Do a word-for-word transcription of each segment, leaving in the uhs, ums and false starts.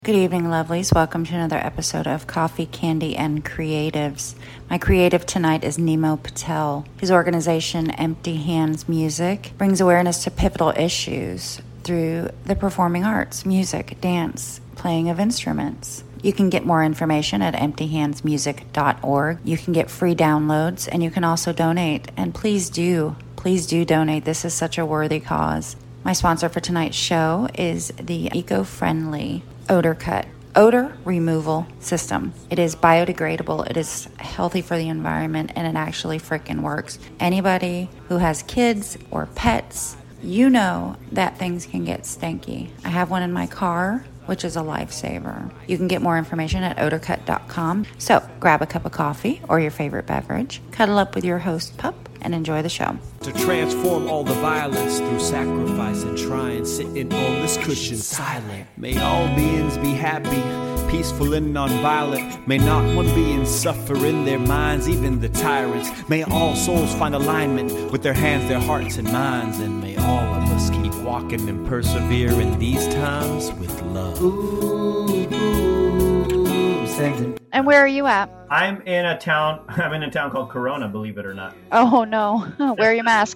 Good evening, lovelies. Welcome to another episode of Coffee, Candy, and Creatives. My creative tonight is Nemo Patel. His organization, Empty Hands Music, brings awareness to pivotal issues through the performing arts, music, dance, playing of instruments. You can get more information at empty hands music dot org. You can get free downloads, and you can also donate. And please do, please do donate. This is such a worthy cause. My sponsor for tonight's show is the eco-friendly Odor Cut odor removal system. It is biodegradable, it is healthy for the environment, and it actually freaking works. Anybody who has kids or pets, you know that things can get stinky. I have one in my car, which is a lifesaver. You can get more information at odor cut dot com. So grab a cup of coffee or your favorite beverage, cuddle up with your host pup, and enjoy the show. To transform all the violence through sacrifice and try and sitting on this cushion silent. May all beings be happy, peaceful and non-violent. May not one being suffer in their minds, even the tyrants. May all souls find alignment with their hands, their hearts and minds. And may all of us keep walking and persevere in these times with love. Ooh, ooh, sentence. And where are you at? I'm in a town, I'm in a town called Corona, believe it or not. Oh, no. Wear your mask.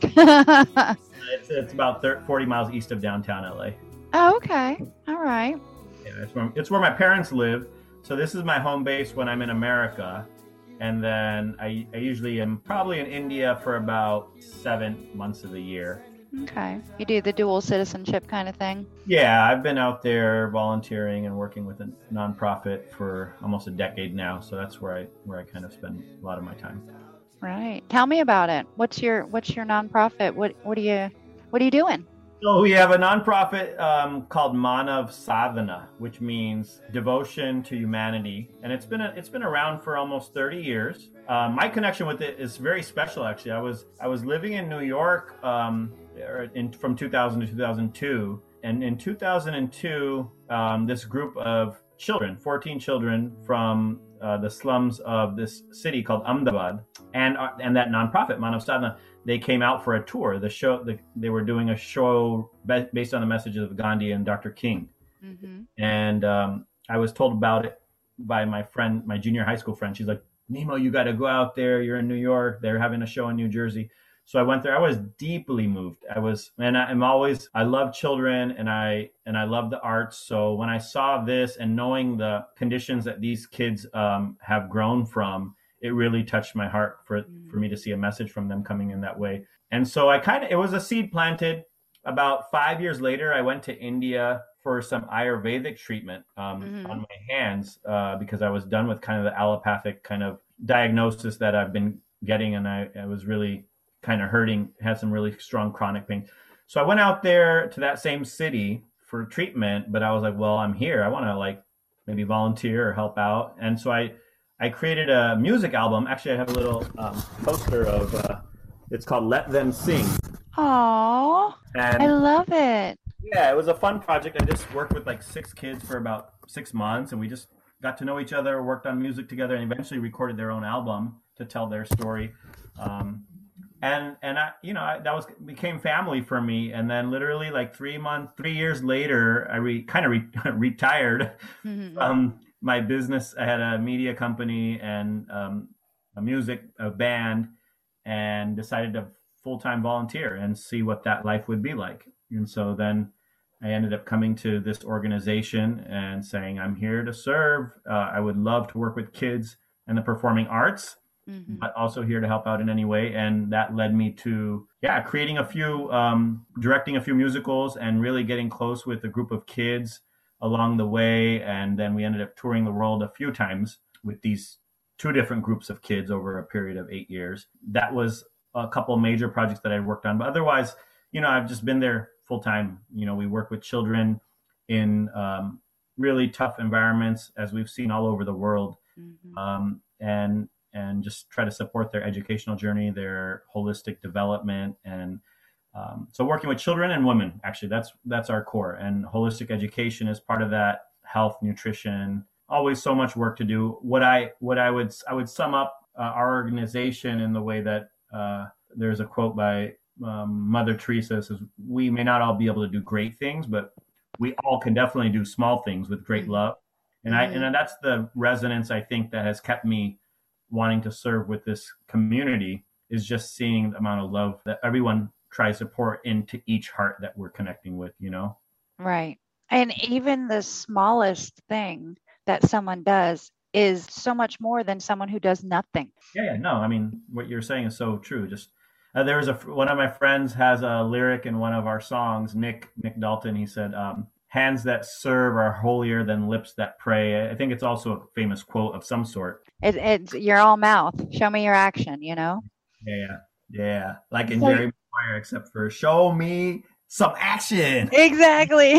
it's, it's about thirty, forty miles east of downtown L A. Oh, okay. All right. Yeah, it's where, it's where my parents live. So this is my home base when I'm in America. And then I, I usually am probably in India for about seven months of the year. Okay. You do the dual citizenship kind of thing? Yeah, I've been out there volunteering and working with a nonprofit for almost a decade now. So that's where I where I kind of spend a lot of my time. Right. Tell me about it. What's your what's your nonprofit? What what are you what are you doing? So we have a nonprofit um, called Manav Sadhana, which means devotion to humanity, and it's been a, it's been around for almost thirty years. Uh, my connection with it is very special, actually. I was I was living in New York um, in, from two thousand to two thousand two, and in two thousand two, um, this group of children, fourteen children from uh, the slums of this city called Ahmedabad, and uh, and that nonprofit Manav Sadhana, they came out for a tour. The show, the, they were doing a show be- based on the messages of Gandhi and Doctor King. Mm-hmm. And um, I was told about it by my friend, my junior high school friend. She's like, Nemo, you got to go out there. You're in New York. They're having a show in New Jersey. So I went there. I was deeply moved. I was, and I, I'm always, I love children and I, and I love the arts. So when I saw this and knowing the conditions that these kids um, have grown from, it really touched my heart for, for me to see a message from them coming in that way. And so I kind of, it was a seed planted. About five years later, I went to India for some Ayurvedic treatment um, mm-hmm. on my hands uh, because I was done with kind of the allopathic kind of diagnosis that I've been getting. And I, I was really kind of hurting, had some really strong chronic pain. So I went out there to that same city for treatment, but I was like, well, I'm here. I want to like maybe volunteer or help out. And so I, I created a music album. Actually, I have a little um, poster of, uh, it's called Let Them Sing. Aww, and I love it. Yeah, it was a fun project. I just worked with like six kids for about six months and we just got to know each other, worked on music together, and eventually recorded their own album to tell their story. Um, and, and I, you know, I, that was, became family for me. And then literally like three months, three years later, I re, kind of re, retired mm-hmm. from my business. I had a media company and um, a music a band, and decided to full-time volunteer and see what that life would be like. And so then I ended up coming to this organization and saying, I'm here to serve. Uh, I would love to work with kids and the performing arts, mm-hmm. but also here to help out in any way. And that led me to, yeah, creating a few, um, directing a few musicals and really getting close with a group of kids along the way. And then we ended up touring the world a few times with these two different groups of kids over a period of eight years. That was a couple of major projects that I worked on. But otherwise, you know, I've just been there full time. You know, we work with children in um, really tough environments, as we've seen all over the world, mm-hmm. um, and and just try to support their educational journey, their holistic development. And um, so working with children and women, actually, that's that's our core. And holistic education is part of that. Health, nutrition, always so much work to do. What I what I would I would sum up uh, our organization in the way that uh, there's a quote by um, Mother Teresa says, we may not all be able to do great things, but we all can definitely do small things with great love. And mm-hmm. I and that's the resonance I think that has kept me wanting to serve with this community, is just seeing the amount of love that everyone tries to pour into each heart that we're connecting with, you know? Right. And even the smallest thing that someone does is so much more than someone who does nothing. Yeah, yeah, no, I mean, what you're saying is so true. Just uh, there was a one of my friends has a lyric in one of our songs, Nick Nick Dalton. He said, um, "Hands that serve are holier than lips that pray." I think it's also a famous quote of some sort. It, it's you're all mouth. Show me your action. You know. Yeah, yeah, like in so, Jerry Maguire, except for show me some action. Exactly.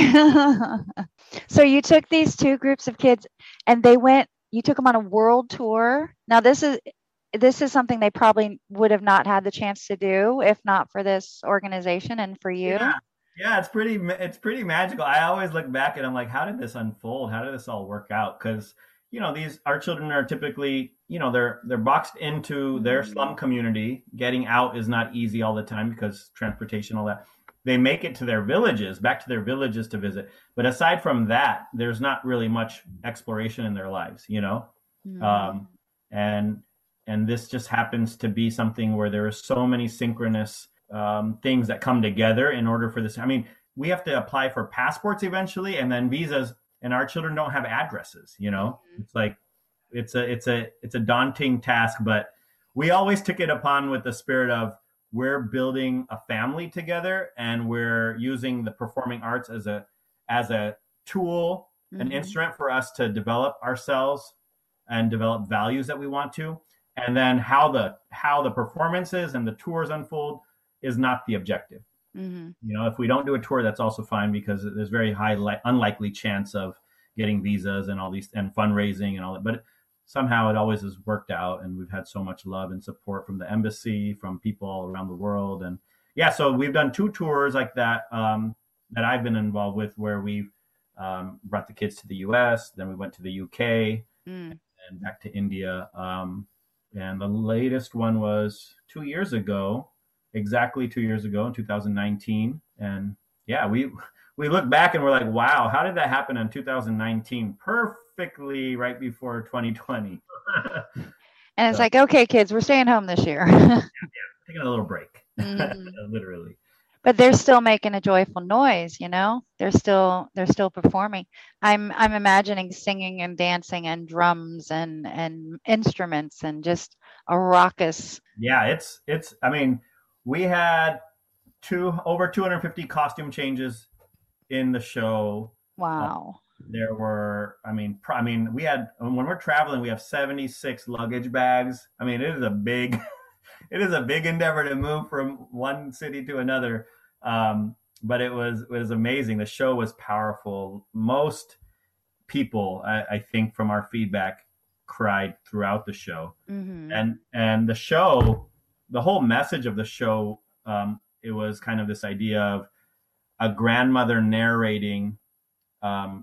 So you took these two groups of kids, and they went. You took them on a world tour. Now this is this is something they probably would have not had the chance to do if not for this organization and for you. Yeah, yeah, it's pretty it's pretty magical. I always look back and I'm like, how did this unfold? How did this all work out? Because you know, these our children are typically, you know, they're they're boxed into their slum community. Getting out is not easy all the time because transportation, all that. They make it to their villages, back to their villages to visit. But aside from that, there's not really much exploration in their lives, you know? Mm. Um, and and this just happens to be something where there are so many synchronous um, things that come together in order for this. I mean, we have to apply for passports eventually and then visas, and our children don't have addresses, you know? Mm-hmm. It's like, it's a, it's a, it's a daunting task, but we always took it upon with the spirit of, we're building a family together, and we're using the performing arts as a as a tool, mm-hmm. an instrument for us to develop ourselves and develop values that we want to. And then how the how the performances and the tours unfold is not the objective. Mm-hmm. You know, if we don't do a tour, that's also fine, because there's very high li- unlikely chance of getting visas and all these and fundraising and all that. But somehow it always has worked out, and we've had so much love and support from the embassy, from people all around the world. And yeah, so we've done two tours like that um, that I've been involved with, where we've um, brought the kids to the U S, then we went to the U K mm. and back to India. Um, and the latest one was two years ago, exactly two years ago in two thousand nineteen. And yeah, we we look back and we're like, wow, how did that happen in two thousand nineteen? Perfectly right before twenty twenty. And it's so, like, okay, kids, we're staying home this year. yeah, yeah, taking a little break, mm. literally. But they're still making a joyful noise, you know. They're still they're still performing. I'm I'm imagining singing and dancing and drums and and instruments and just a raucous. Yeah, it's it's. I mean, we had two over two hundred fifty costume changes in the show. Wow. Uh, there were, I mean, pr- I mean, we had, when we're traveling, we have seventy-six luggage bags. I mean, it is a big, it is a big endeavor to move from one city to another. Um, but it was, it was amazing. The show was powerful. Most people, I, I think from our feedback, cried throughout the show. Mm-hmm. And, and the show, the whole message of the show, um, it was kind of this idea of a grandmother narrating um,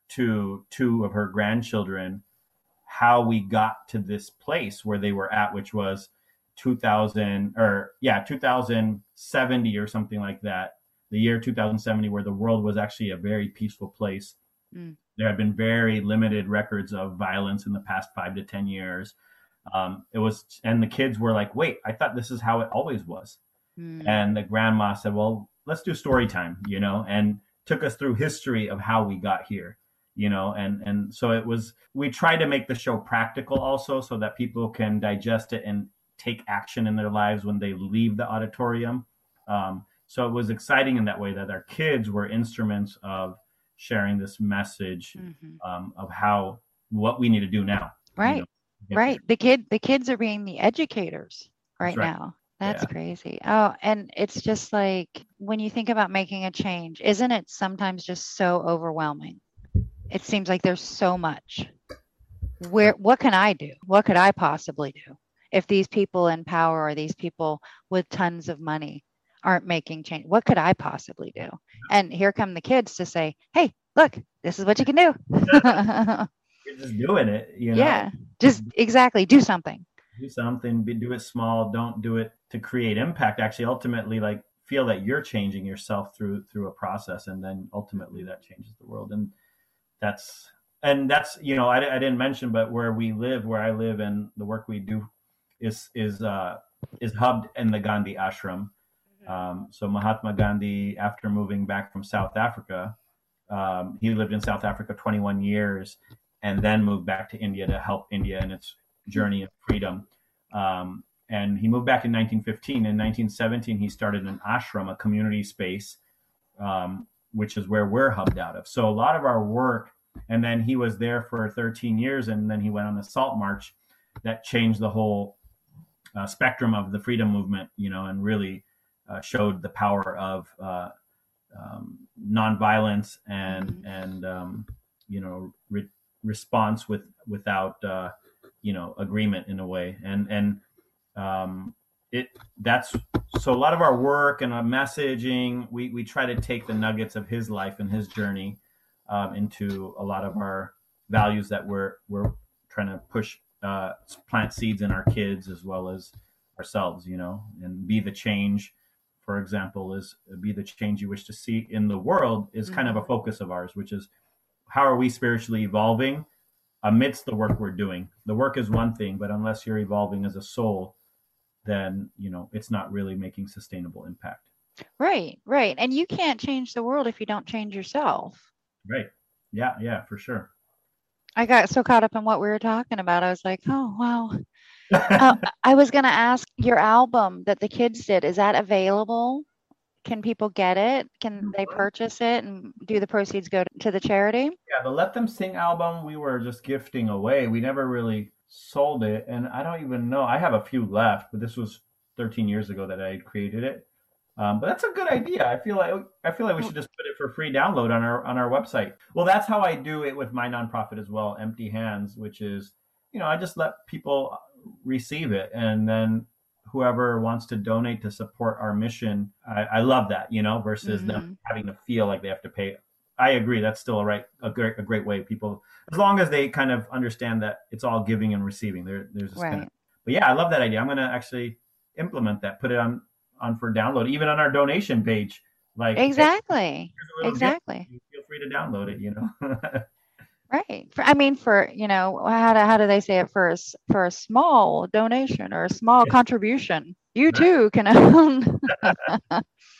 to two of her grandchildren how we got to this place where they were at, which was two thousand or yeah, two thousand seventy or something like that. The year two thousand seventy, where the world was actually a very peaceful place. Mm. There have been very limited records of violence in the past five to ten years. Um, it was, and the kids were like, wait, I thought this is how it always was. Mm. And the grandma said, well, let's do story time, you know, and took us through history of how we got here, you know, and, and so it was, we tried to make the show practical also so that people can digest it and take action in their lives when they leave the auditorium. Um, so it was exciting in that way that our kids were instruments of sharing this message mm-hmm. um, of how, what we need to do now. Right. You know, right. There. The kid, the kids are being the educators right, right. now. That's yeah. crazy. Oh, and it's just like when you think about making a change, isn't it sometimes just so overwhelming? It seems like there's so much. Where, what can I do? What could I possibly do if these people in power or these people with tons of money aren't making change? What could I possibly do? And here come the kids to say, hey, look, this is what you can do. You're just doing it, you know? Yeah, just exactly. Do something. Do something, be, do it small. Don't do it to create impact. Actually, ultimately, like feel that you're changing yourself through through a process, and then ultimately that changes the world. And that's and that's you know I, I didn't mention, but where we live, where I live, and the work we do is is uh, is hubbed in the Gandhi ashram. Um, so Mahatma Gandhi, after moving back from South Africa, um, he lived in South Africa twenty-one years, and then moved back to India to help India in its journey of freedom. Um, and he moved back in nineteen fifteen. In nineteen seventeen, he started an ashram, a community space, um, which is where we're hubbed out of. So a lot of our work, and then he was there for thirteen years, and then he went on the Salt March that changed the whole uh, spectrum of the freedom movement, you know, and really uh, showed the power of uh, um, nonviolence and, mm-hmm. and um, you know, re- response with without, uh, you know, agreement in a way. And, and um, it that's so a lot of our work and our messaging, we, we try to take the nuggets of his life and his journey um, into a lot of our values that we're, we're trying to push, uh, plant seeds in our kids as well as ourselves, you know, and be the change. For example, is be the change you wish to see in the world is kind of a focus of ours, which is how are we spiritually evolving amidst the work we're doing? The work is one thing, but unless you're evolving as a soul, then, you know, it's not really making sustainable impact. Right, right. And you can't change the world if you don't change yourself. Right. Yeah, yeah, for sure. I got so caught up in what we were talking about. I was like, oh, wow. uh, I was going to ask, your album that the kids did, is that available? Can people get it? Can they purchase it, and do the proceeds go to the charity? Yeah, the Let Them Sing album, we were just gifting away. We never really sold it. And I don't even know. I have a few left, but this was thirteen years ago that I had created it. Um, but that's a good idea. I feel like I feel like we should just put it for free download on our on our website. Well, that's how I do it with my nonprofit as well, Empty Hands, which is, you know, I just let people receive it, and then whoever wants to donate to support our mission, I, I love that, you know, versus mm-hmm. them having to feel like they have to pay. I agree. That's still a right, a great, a great way. People, as long as they kind of understand that it's all giving and receiving. There, there's this right. kind of. But yeah, I love that idea. I'm going to actually implement that. Put it on on for download, even on our donation page. Like exactly, hey, exactly. Gift. Feel free to download it. You know. Right. For, I mean, for, you know, how do, how do they say it, for a, for a small donation or a small contribution, you too can own. yeah,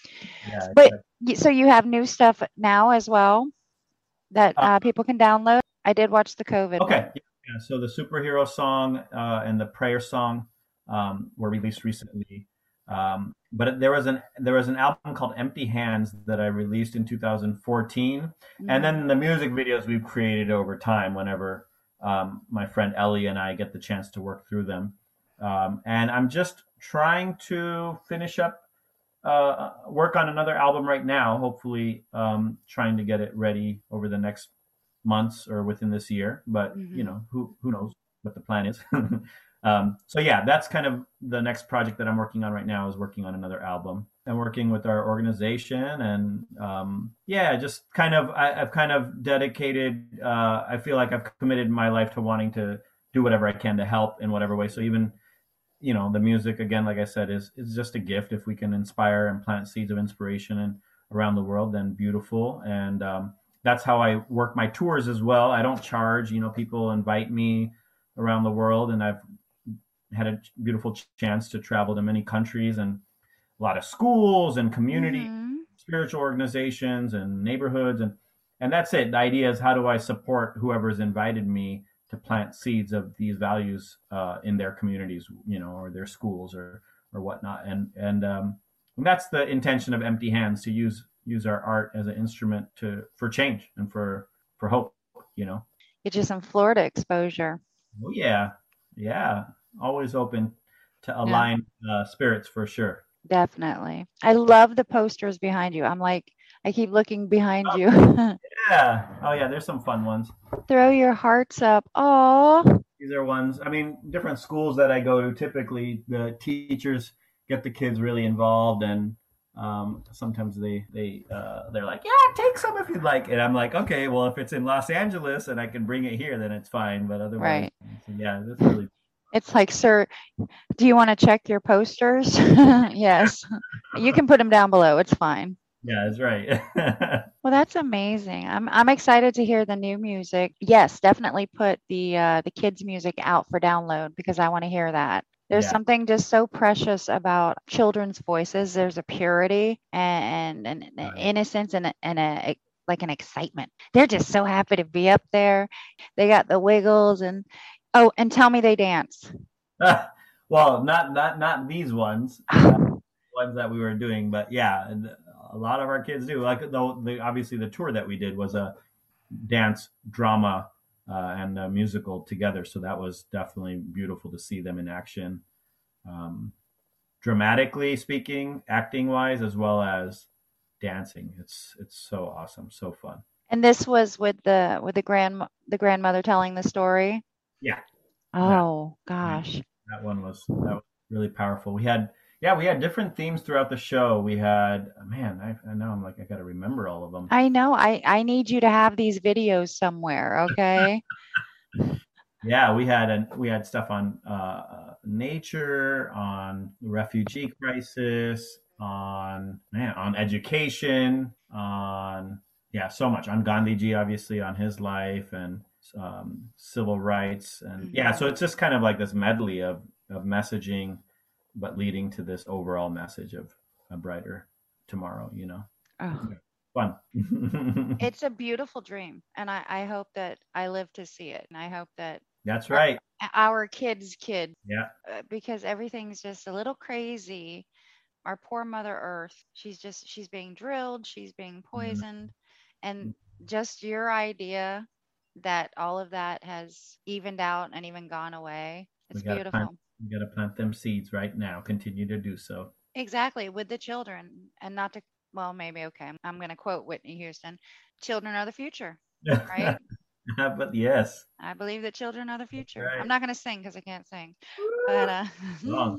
but exactly. So you have new stuff now as well that uh, people can download. I did watch the COVID. Okay. Yeah, so the superhero song uh, and the prayer song um, were released recently. Um, but there was an there was an album called Empty Hands that I released in two thousand fourteen, mm-hmm. and then the music videos we've created over time. Whenever um, my friend Ellie and I get the chance to work through them, um, and I'm just trying to finish up uh, work on another album right now. Hopefully, um, trying to get it ready over the next months or within this year. But mm-hmm. you know, who who knows what the plan is. Um, so yeah, that's kind of the next project that I'm working on right now, is working on another album and working with our organization. And um, yeah, just kind of, I, I've kind of dedicated, uh, I feel like I've committed my life to wanting to do whatever I can to help in whatever way. So even, you know, the music, again, like I said, is, is just a gift. If we can inspire and plant seeds of inspiration and around the world, then beautiful. And um, that's how I work my tours as well. I don't charge, you know, people invite me around the world, and I've had a beautiful chance to travel to many countries and a lot of schools and community, mm-hmm. spiritual organizations and neighborhoods. And, and that's it. The idea is, how do I support whoever's invited me to plant seeds of these values uh, in their communities, you know, or their schools or, or whatnot. And, and, um, and that's the intention of Empty Hands, to use, use our art as an instrument to, for change and for, for hope, you know. Get you some Florida exposure. Oh yeah. Yeah. Always open to align yeah. uh, spirits, for sure. Definitely. I love the posters behind you. I'm like, I keep looking behind oh, you. yeah. Oh yeah. There's some fun ones. Throw your hearts up. Oh. These are ones, I mean, different schools that I go to, typically the teachers get the kids really involved, and um, sometimes they, they, uh, they're like, yeah, take some if you'd like. And I'm like, okay, well, if it's in Los Angeles and I can bring it here, then it's fine. But otherwise, right. So yeah, that's really It's like, sir, do you want to check your posters? Yes. You can put them down below. It's fine. Yeah, that's right. Well, that's amazing. I'm I'm excited to hear the new music. Yes, definitely put the uh, the kids' music out for download because I want to hear that. There's Yeah, something just so precious about children's voices. There's a purity and and, an right. innocence and a, and a like an excitement. They're just so happy to be up there. They got the wiggles and oh, and tell me they dance. Well, not not not these ones, uh, ones that we were doing, but yeah, and a lot of our kids do. Like though, the, obviously the tour that we did was a dance, drama, uh, and a musical together, so that was definitely beautiful to see them in action, um, dramatically speaking, acting wise, as well as dancing. It's it's so awesome, so fun. And this was with the with the grand the grandmother telling the story. Yeah, that Oh gosh. that one was that was really powerful. We had yeah, we had different themes throughout the show. We had man, I, I know I'm like I got to remember all of them. I know. I I need you to have these videos somewhere, okay? Yeah, we had an, we had stuff on uh, nature, on the refugee crisis, on man, on education, on yeah, so much on Gandhiji, obviously on his life and um, civil rights, and yeah, Mhm. so it's just kind of like this medley of of messaging, but leading to this overall message of a brighter tomorrow. You know, Oh, yeah, fun. it's a beautiful dream, and I I hope that I live to see it, and I hope that That's our, right. our kids' kid, Yeah. uh, because everything's just a little crazy. Our poor Mother Earth, she's just she's being drilled, she's being Mhm. poisoned, and just your idea that all of that has evened out and even gone away. We It's gotta plant. beautiful. We gotta plant them seeds right now. Continue to do so. Exactly, with the children, and not to, well, maybe, okay, I'm, I'm going to quote Whitney Houston, children are the future, right? But yes, I believe that children are the that's future. I'm right. not going to sing because I can't sing. But uh, Wrong.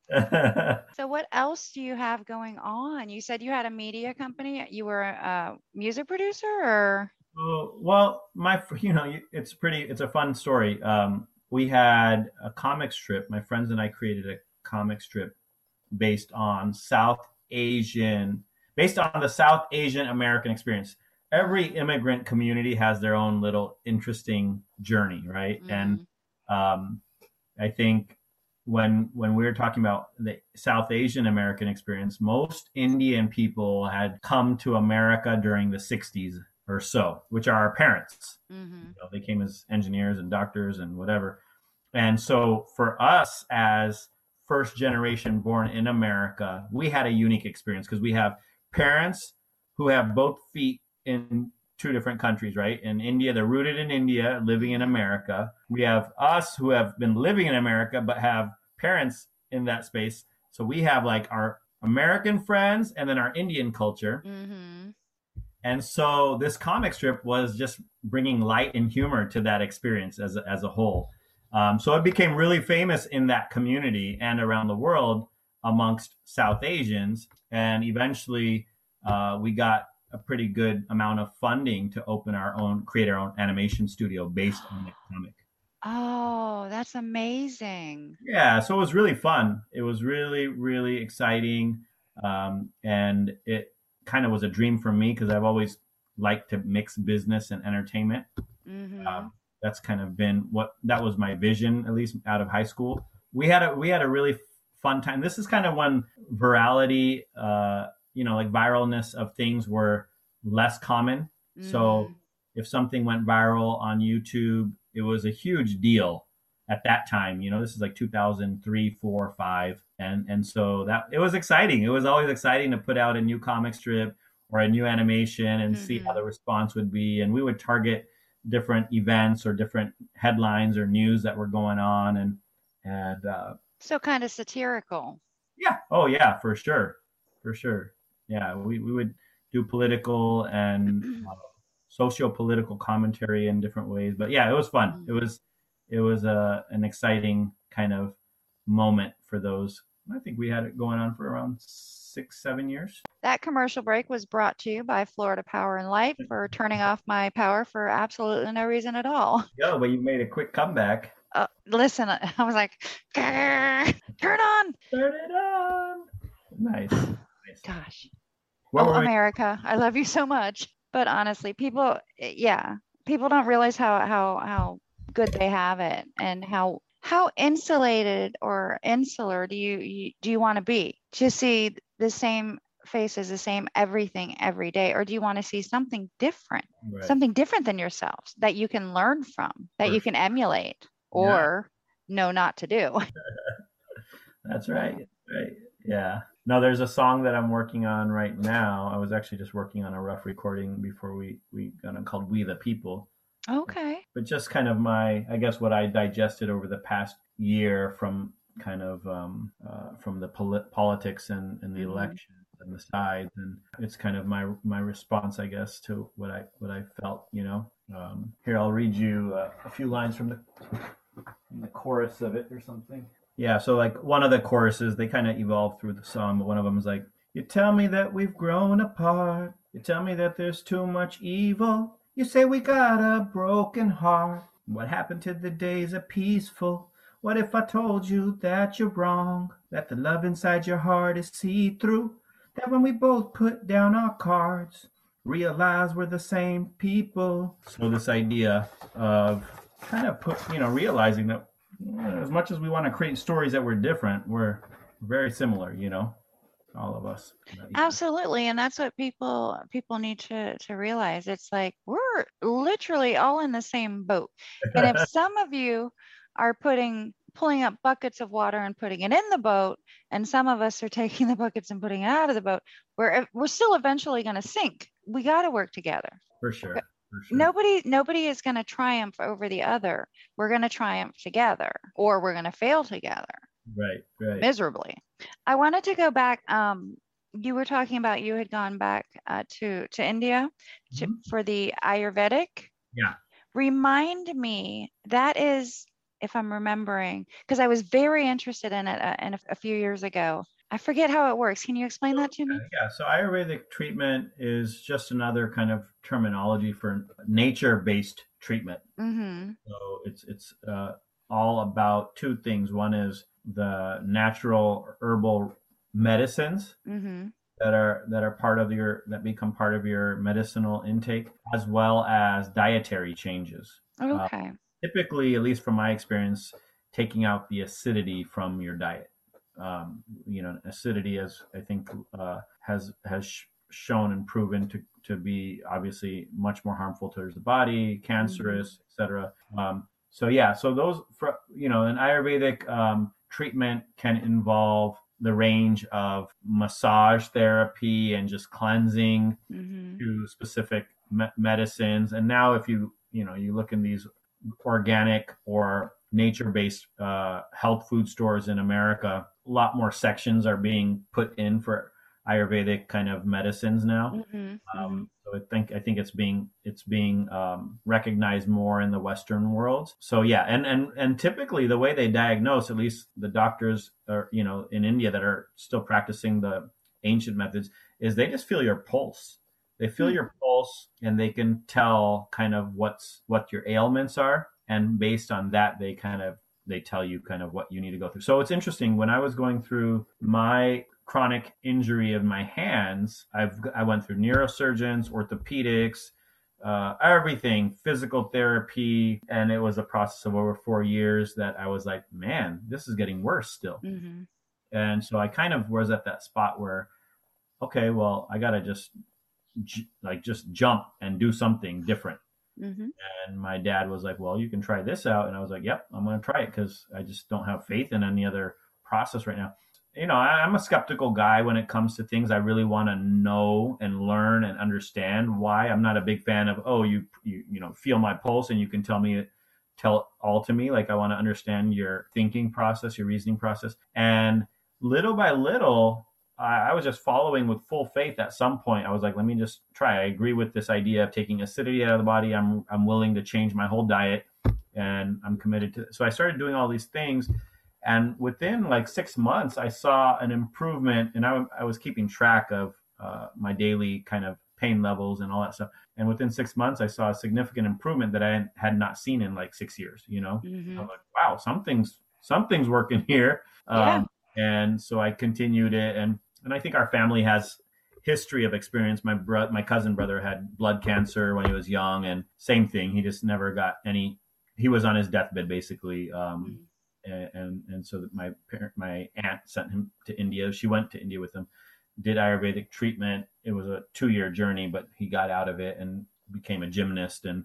so what else do you have going on? You said you had a media company. You were a music producer or? Oh, well, my you know it's pretty. It's a fun story. Um, we had a comic strip. My friends and I created a comic strip based on South Asian, based on the South Asian American experience. Every immigrant community has their own little interesting journey, right? And Mm-hmm. um, I think when when we were talking about the South Asian American experience, most Indian people had come to America during the sixties or so, which are our parents. Mm-hmm. You know, they came as engineers and doctors and whatever. And so for us as first generation born in America, we had a unique experience because we have parents who have both feet in two different countries, right? In India, they're rooted in India, living in America. We have us who have been living in America but have parents in that space. So we have like our American friends and then our Indian culture. Mm-hmm. And so this comic strip was just bringing light and humor to that experience as a, as a whole. Um, so it became really famous in that community and around the world amongst South Asians. And eventually, uh, we got a pretty good amount of funding to open our own, create our own animation studio based on the comic. Oh, that's amazing. Yeah, so it was really fun. It was really, really exciting. Um, and it kind of was a dream for me because I've always liked to mix business and entertainment. Mm-hmm. Um, that's kind of been what that was my vision, at least out of high school. We had a we had a really fun time. This is kind of when virality, uh, you know, like viralness of things were less common. Mm-hmm. So if something went viral on YouTube, it was a huge deal at that time. You know, this is like two thousand three, four, five, and and so that it was exciting. It was always exciting to put out a new comic strip or a new animation and see how Mm-hmm. the response would be. And we would target different events or different headlines or news that were going on, and and uh, So kind of satirical. yeah, oh yeah, for sure, for sure. Yeah, we we would do political and uh, socio-political commentary in different ways. But yeah, it was fun. It Mhm. was it was a an exciting kind of moment for those. I think we had it going on for around six, seven years. That commercial break was brought to you by Florida Power and Light for turning off my power for absolutely no reason at all. Yo, but you made a quick comeback. Uh, listen, I was like, "Grr, turn on. Turn it on. Nice, Gosh. What Oh, were we? America, I love you so much. But honestly, people, yeah, people don't realize how how how good they have it, and how how insulated or insular do you, you do you want to be to see the same faces, the same everything every day, or do you want to see something different, Right. something different than yourselves that you can learn from, that For you can emulate, Yeah. or know not to do? That's right. Right. Yeah. No, there's a song that I'm working on right now. I was actually just working on a rough recording before we we got on, called "We the People." Okay. But just kind of my, I guess, what I digested over the past year from kind of um, uh, from the polit- politics and, and the Mhm. election and the sides, and it's kind of my my response, I guess, to what I what I felt. You know, um, here I'll read you uh, a few lines from the from the chorus of it or something. Yeah, so like one of the choruses, they kind of evolve through the song, but one of them is like, "You tell me that we've grown apart. You tell me that there's too much evil. You say we got a broken heart. What happened to the days of peaceful? What if I told you that you're wrong? That the love inside your heart is see-through? That when we both put down our cards, realize we're the same people?" So this idea of kind of put, you know, realizing that yeah, as much as we want to create stories that we're different, we're very similar, you know, all of us. Absolutely, and that's what people people need to to realize. It's like we're literally all in the same boat. And if some of you are putting pulling up buckets of water and putting it in the boat, and some of us are taking the buckets and putting it out of the boat, we're we're still eventually going to sink. We got to work together. For sure. For sure. Nobody nobody is going to triumph over the other. We're going to triumph together, or we're going to fail together. Right, right. Miserably. I wanted to go back. Um, you were talking about you had gone back uh, to to India to, Mhm. for the Ayurvedic. Yeah. Remind me, that is, if I'm remembering, because I was very interested in it uh, in a, a few years ago. I forget how it works. Can you explain that to me? Yeah, so Ayurvedic treatment is just another kind of terminology for nature-based treatment. Mm-hmm. So it's it's uh, all about two things. One is the natural herbal medicines Mm-hmm. that are that are part of your that become part of your medicinal intake, as well as dietary changes. Uh, Okay. typically, at least from my experience, taking out the acidity from your diet. Um, you know, acidity, as I think, uh, has has sh- shown and proven to to be obviously much more harmful towards the body, cancerous, et cetera. Um, so yeah, so those, for, you know, an Ayurvedic um, treatment can involve the range of massage therapy and just cleansing Mm-hmm. to specific me- medicines. And now, if you you know you look in these organic or nature-based uh, health food stores in America, a lot more sections are being put in for Ayurvedic kind of medicines now. Mm-hmm. Um, so I think I think it's being it's being um, recognized more in the Western world. So yeah, and and and typically the way they diagnose, at least the doctors are, you know, in India that are still practicing the ancient methods, is they just feel your pulse. They feel Hmm. your pulse, and they can tell kind of what's what your ailments are, and based on that, they kind of they tell you kind of what you need to go through. So it's interesting. When I was going through my chronic injury of my hands, I've I went through neurosurgeons, orthopedics, uh, everything, physical therapy, and it was a process of over four years that I was like, man, this is getting worse still. Mm-hmm. And so I kind of was at that spot where, okay, well, I gotta just j- like just jump and do something different. Mm-hmm. And my dad was like, well, you can try this out. And I was like, yep, I'm going to try it because I just don't have faith in any other process right now. You know, I, I'm a skeptical guy when it comes to things. I really want to know and learn and understand why. I'm not a big fan of, oh, you, you, you know, feel my pulse and you can tell me, tell it all to me. Like I want to understand your thinking process, your reasoning process. And little by little, I was just following with full faith. At some point, I was like, let me just try. I agree with this idea of taking acidity out of the body. I'm I'm willing to change my whole diet, and I'm committed to it. So I started doing all these things, and within like six months, I saw an improvement. And I, I was keeping track of uh, my daily kind of pain levels and all that stuff. And within six months, I saw a significant improvement that I had not seen in like six years. You know, Mm-hmm. I'm like, wow, something's something's working here. Yeah. Um, and so I continued it, and and I think our family has history of experience. My bro- my cousin brother had blood cancer when he was young, and same thing. He just never got any. He was on his deathbed basically, um, mm. and and so my parent, my aunt sent him to India. She went to India with him, did Ayurvedic treatment. It was a two year journey, but he got out of it and became a gymnast. And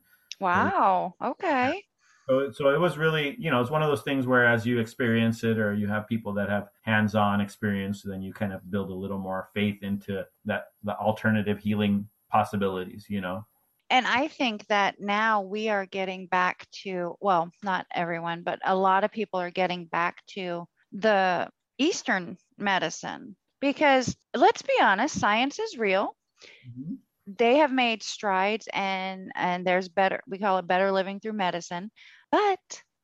wow, okay. So, so it was really, you know, it's one of those things where as you experience it or you have people that have hands-on experience, then you kind of build a little more faith into that, the alternative healing possibilities, you know. And I think that now we are getting back to, well, not everyone, but a lot of people are getting back to the Eastern medicine because let's be honest, science is real. Mm-hmm. They have made strides and and there's better, we call it better living through medicine. But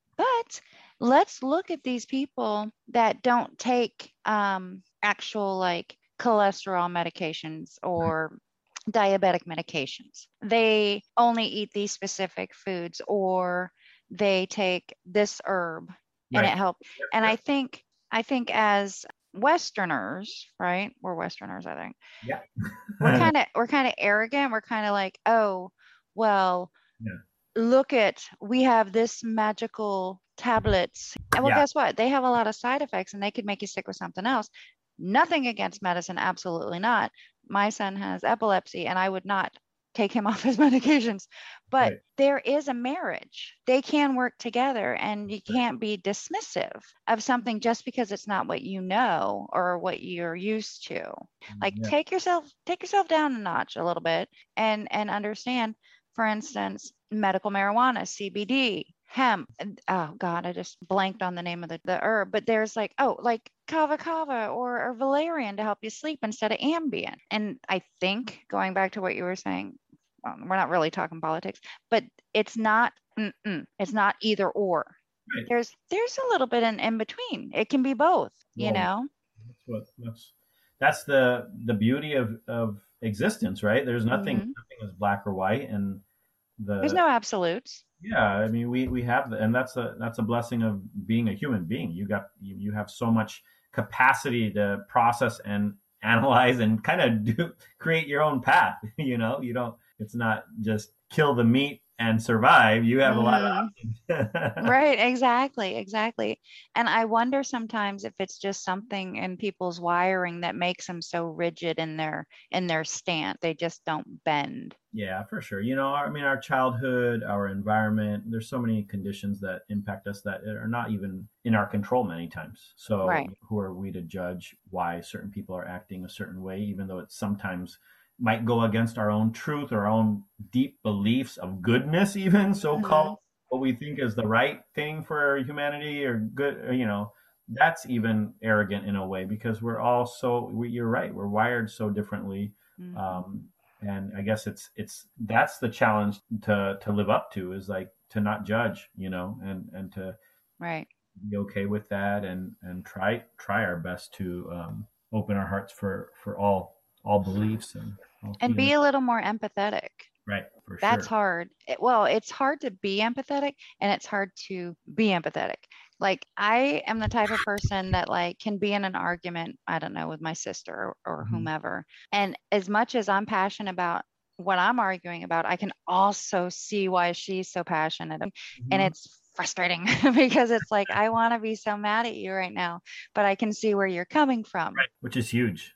but let's look at these people that don't take um, actual like cholesterol medications or diabetic medications. They only eat these specific foods or they take this herb and right. it helps. And I think I think as Westerners, right? We're Westerners, I think. Yeah. we're kind of we're kind of arrogant. We're kind of like, oh, well, yeah. look at we have this magical tablets. And well, yeah. guess what? They have a lot of side effects and they could make you sick with something else. Nothing against medicine, absolutely not. My son has epilepsy and I would not take him off his medications. But right. there is a marriage. They can work together and you can't be dismissive of something just because it's not what you know or what you're used to. Like yeah. take yourself, take yourself down a notch a little bit and, and understand, for instance, medical marijuana, C B D, hemp. Oh God, I just blanked on the name of the, the herb, but there's like, oh, like kava kava or, or valerian to help you sleep instead of Ambien. And I think going back to what you were saying, well, we're not really talking politics, but it's not, mm-mm, it's not either or. Right. There's there's a little bit in, in between. It can be both, well, you know. That's what that's that's the the beauty of, of existence, right? There's nothing mm-hmm. nothing is black or white, and the there's no absolutes. Yeah, I mean, we we have, the, and that's a that's a blessing of being a human being. You got you, you have so much capacity to process and analyze and kind of do create your own path. You know, you don't. It's not just kill the meat and survive. You have mm. a lot of options. Right, exactly, exactly. And I wonder sometimes if it's just something in people's wiring that makes them so rigid in their in their stance. They just don't bend. Yeah, for sure. You know, I mean, our childhood, our environment, there's so many conditions that impact us that are not even in our control many times. So right. who are we to judge why certain people are acting a certain way, even though it's sometimes might go against our own truth or our own deep beliefs of goodness, even so-called, mm-hmm. what we think is the right thing for humanity or good, you know, that's even arrogant in a way because we're all so, we, you're right, we're wired so differently. Mm-hmm. Um, and I guess it's, it's, that's the challenge to, to live up to is like to not judge, you know, and, and to right. be okay with that and, and try, try our best to um, open our hearts for, for all, all beliefs and all and be a little more empathetic. Right. For That's sure. hard. It, well, it's hard to be empathetic and it's hard to be empathetic. Like I am the type of person that like can be in an argument, I don't know, with my sister or, or mm-hmm. whomever. And as much as I'm passionate about what I'm arguing about, I can also see why she's so passionate. Mm-hmm. And it's frustrating because it's like, I want to be so mad at you right now, but I can see where you're coming from. Right. Which is huge.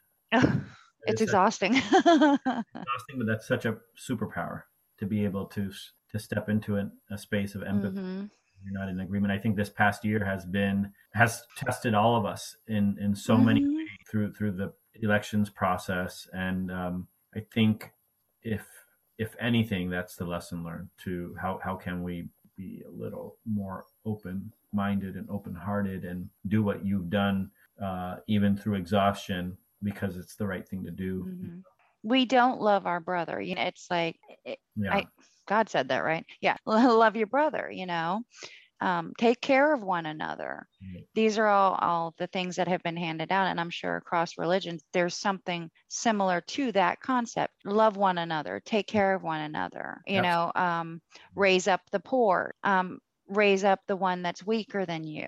It's exhausting. exhausting, but that's such a superpower to be able to to step into a, a space of empathy. Mm-hmm. You're not in agreement. I think this past year has been has tested all of us in in so mm-hmm. many ways through through the elections process, and um, I think if if anything, that's the lesson learned. To how how can we be a little more open minded and open hearted and do what you've done, uh, even through exhaustion. Because it's the right thing to do. Mm-hmm. We don't love our brother. You know, it's like, it, yeah. I, God said that, right? Yeah. Love your brother, you know, um, take care of one another. Mm-hmm. These are all, all the things that have been handed out. And I'm sure across religions, there's something similar to that concept. Love one another, take care of one another, you Absolutely. know, um, raise up the poor, um, raise up the one that's weaker than you.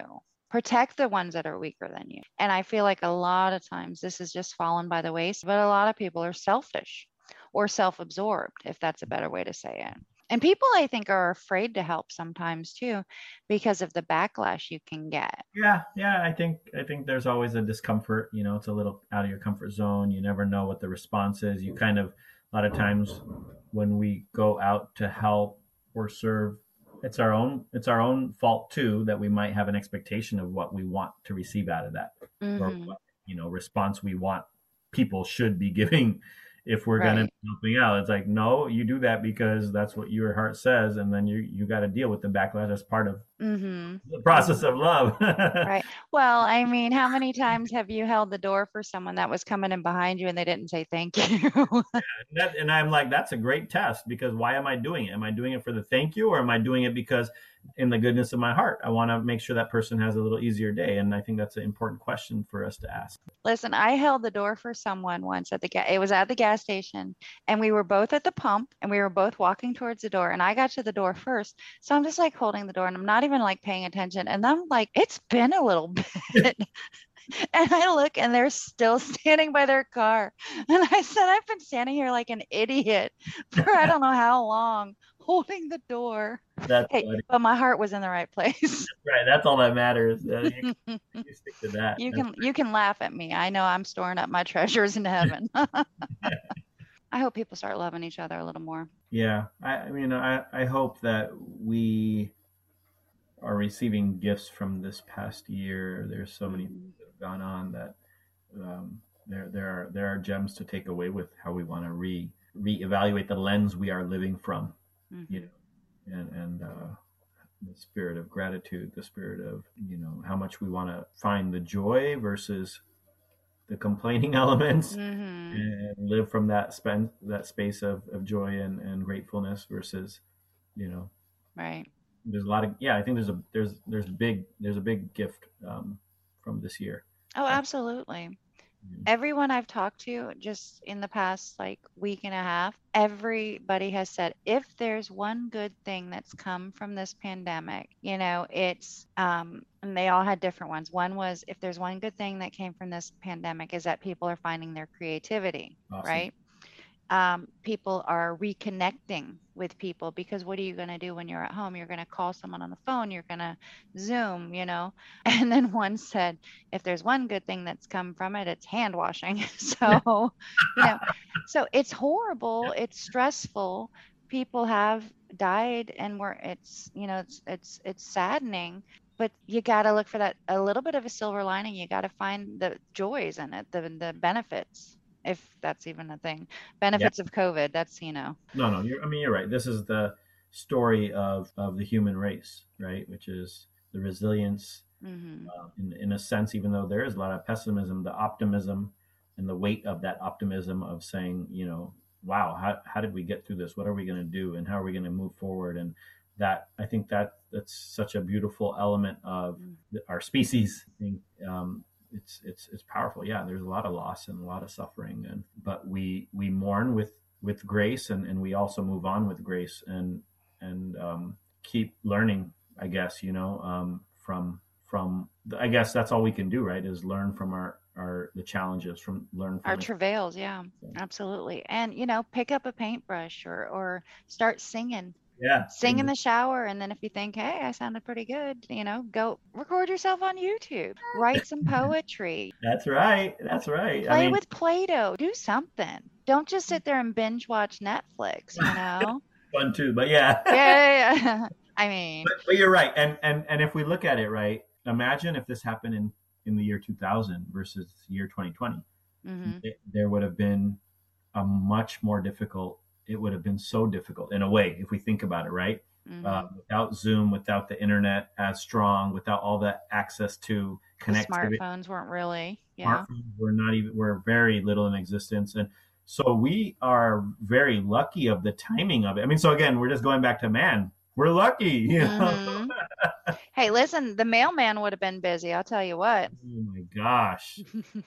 Protect the ones that are weaker than you. And I feel like a lot of times this has just fallen by the wayside, but a lot of people are selfish or self-absorbed, if that's a better way to say it. And people, I think, are afraid to help sometimes too, because of the backlash you can get. Yeah, yeah. I think I think there's always a discomfort. You know, it's a little out of your comfort zone. You never know what the response is. You kind of, a lot of times, when we go out to help or serve, it's our own it's our own fault too that we might have an expectation of what we want to receive out of that, mm-hmm. or what, you know, response we want people should be giving. If we're right. going to be helping out, it's like, no, you do that because that's what your heart says. And then you, you got to deal with the backlash as part of mm-hmm. the process of love. Right. Well, I mean, how many times have you held the door for someone that was coming in behind you and they didn't say thank you? Yeah, and, that, and I'm like, that's a great test, because why am I doing it? Am I doing it for the thank you, or am I doing it because in the goodness of my heart, I want to make sure that person has a little easier day? And I think that's an important question for us to ask. Listen, I held the door for someone once at the gas. It was at the gas station, and we were both at the pump, and we were both walking towards the door, and I got to the door first. So I'm just like holding the door, and I'm not even like paying attention. And I'm like, it's been a little bit. And I look, and they're still standing by their car. And I said, I've been standing here like an idiot for I don't know how long, holding the door. That's hey, but my heart was in the right place. That's right. That's all that matters. Uh, you, you stick to that. You can you can laugh at me. I know I'm storing up my treasures in heaven. I hope people start loving each other a little more. Yeah. I, I mean, I, I hope that we are receiving gifts from this past year. There's so many things that have gone on that um, there there are there are gems to take away with how we want to re reevaluate the lens we are living from. Mm-hmm. You know, and and uh, the spirit of gratitude, the spirit of, you know, how much we want to find the joy versus the complaining elements, mm-hmm. and live from that spend that space of, of joy and, and gratefulness versus, you know, right. There's a lot of, yeah, I think there's a, there's, there's big, there's a big gift um, from this year. Oh, absolutely. Mm-hmm. Everyone I've talked to just in the past like week and a half, everybody has said, if there's one good thing that's come from this pandemic, you know, it's, um, and they all had different ones. One was, if there's one good thing that came from this pandemic is that people are finding their creativity, awesome. Right? Um, people are reconnecting with people, because what are you going to do when you're at home? You're going to call someone on the phone, you're going to Zoom, you know. And then one said, if there's one good thing that's come from it, it's hand washing. So, you know, so it's horrible. It's stressful. People have died, and we're, it's, you know, it's, it's, it's saddening, but you got to look for that, a little bit of a silver lining. You got to find the joys in it, the, the benefits. If that's even a thing, benefits yeah. of COVID, that's, you know. No, no, you're, I mean, you're right. This is the story of, of the human race, right? Which is the resilience, mm-hmm. uh, in, in a sense, even though there is a lot of pessimism, the optimism and the weight of that optimism of saying, you know, wow, how, how did we get through this? What are we going to do? And how are we going to move forward? And that, I think that that's such a beautiful element of mm-hmm. our species. I think, um, It's it's it's powerful. Yeah, there's a lot of loss and a lot of suffering, and but we we mourn with with grace, and, and we also move on with grace, and and um, keep learning. I guess, you know, um, from from I guess that's all we can do, right? Is learn from our our the challenges, from learn from our travails. Yeah, so. Absolutely. And, you know, pick up a paintbrush or or start singing. Yeah. Sing in the shower. And then if you think, hey, I sounded pretty good, you know, go record yourself on YouTube, write some poetry. That's right. That's right. Play I mean, with Play-Doh, do something. Don't just sit there and binge watch Netflix, you know? Fun too, but yeah. yeah, yeah, yeah. I mean. But, but you're right. And, and, and if we look at it, right, imagine if this happened in, in the year two thousand versus year twenty twenty, mm-hmm. it, there would have been a much more difficult it would have been so difficult in a way, if we think about it, right? Mm-hmm. Uh, without Zoom, without the internet as strong, without all that access to connectivity. The smartphones weren't really, yeah. Smartphones were not even, were very little in existence. And so we are very lucky of the timing of it. I mean, so again, we're just going back to, man, we're lucky. You know? Mm-hmm. Hey, listen, the mailman would have been busy. I'll tell you what. Oh my gosh.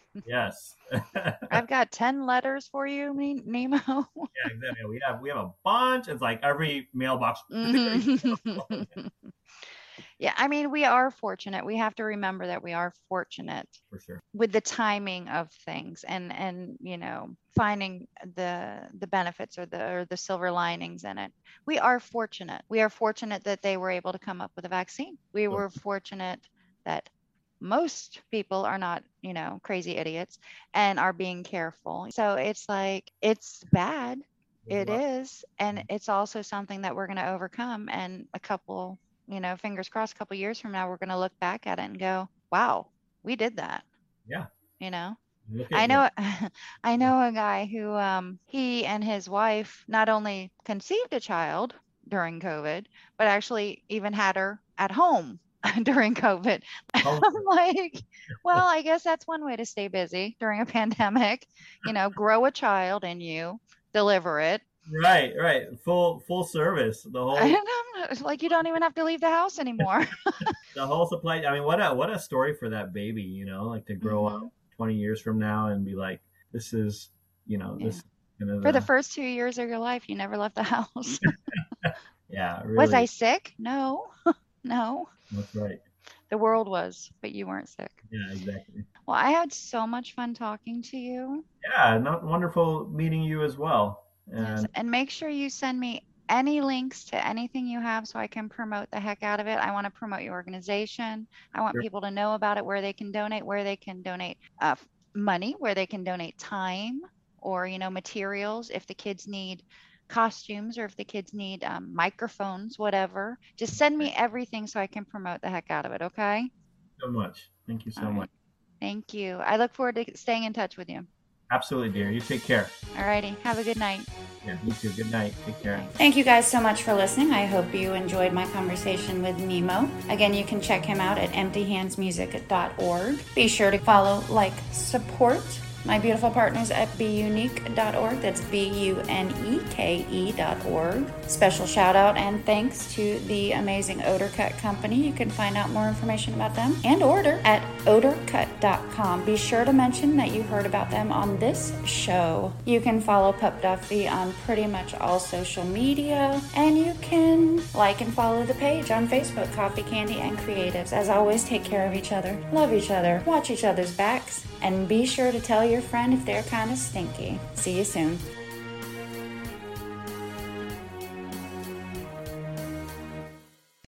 Yes. I've got ten letters for you, Nemo. Yeah, exactly. We have we have a bunch. It's like every mailbox. Mm-hmm. Yeah, I mean, we are fortunate. We have to remember that we are fortunate For sure. with the timing of things and and you know finding the the benefits or the or the silver linings in it. We are fortunate. We are fortunate that they were able to come up with a vaccine. We So, were fortunate that most people are not, you know, crazy idiots and are being careful. So it's like it's bad. there's a It lot. is, and it's also something that we're going to overcome. And a couple, you know, fingers crossed, a couple years from now, we're going to look back at it and go, "Wow, we did that." Yeah. You know, Look I at you. know, I know a guy who, um, he and his wife not only conceived a child during COVID, but actually even had her at home during COVID. Home. I'm like, well, I guess that's one way to stay busy during a pandemic. You know, grow a child in you, deliver it. Right, right. Full full service. The And whole I'm like, you don't even have to leave the house anymore. the whole supply. I mean, what a what a story for that baby, you know, like to grow hmm up twenty years from now and be like, this is, you know, Yeah. this is kind of For the the, first two years of your life, you never left the house. yeah, Was I really. sick? No, no. That's right. The world was, but you weren't sick. Yeah, exactly. Well, I had so much fun talking to you. Yeah, not wonderful meeting you as well. Yes, And and make sure you send me any links to anything you have so I can promote the heck out of it. I want to promote your organization. I want sure, people to know about it, where they can donate, where they can donate uh, money, where they can donate time or, you know, materials if the kids need costumes or if the kids need um, microphones, whatever. Just send me everything so I can promote the heck out of it. Okay. so much. Thank you All so right. much. Thank you. I look forward to staying in touch with you. Absolutely, dear. You take care. All righty. Have a good night. Yeah, you too. Good night. Take care. Thank you guys so much for listening. I hope you enjoyed my conversation with Nemo. Again, you can check him out at empty hands music dot org. Be sure to follow, like, support my beautiful partners at be unique dot org. That's B U N E K E dot org. Special shout out and thanks to the amazing Odor Cut Company. You can find out more information about them and order at odor cut dot com. Be sure to mention that you heard about them on this show. You can follow Pup Duffy on pretty much all social media, and you can like and follow the page on Facebook, Coffee, Candy, and Creatives. As always, take care of each other, love each other, watch each other's backs, and be sure to tell your friend if they're kind of stinky. See you soon.